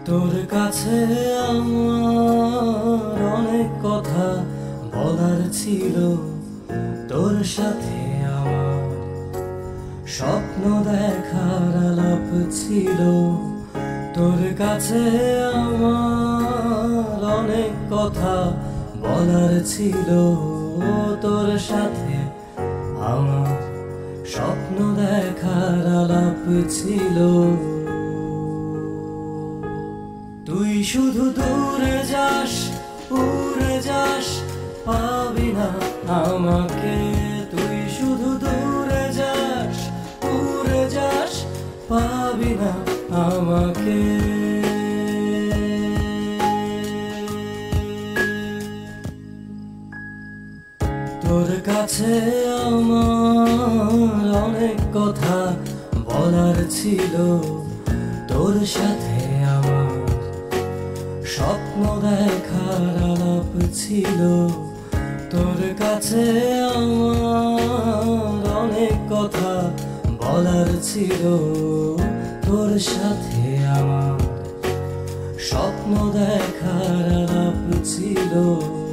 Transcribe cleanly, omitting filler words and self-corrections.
তোর কাছে আমার অনেক কথা বলার ছিল, তোর সাথে আমার স্বপ্ন দেখার আলাপ ছিল। তোর কাছে আমার অনেক কথা বলার ছিল, তোর সাথে আমার স্বপ্ন দেখার আলাপ ছিল। তুই শুধু দূরে যাস, উড়ে যাস, পাবি না আমাকে। তুই শুধু দূরে যাস, উড়ে যাস, পাবি না আমাকে। তোর কাছে আমার অনেক কথা বলার ছিল, তোর সাথে আমার স্বপ্ন দেখার আলাপ ছিল। তোর কাছে আমার অনেক কথা বলার ছিল, তোর সাথে আমার স্বপ্ন দেখার আলাপ ছিল।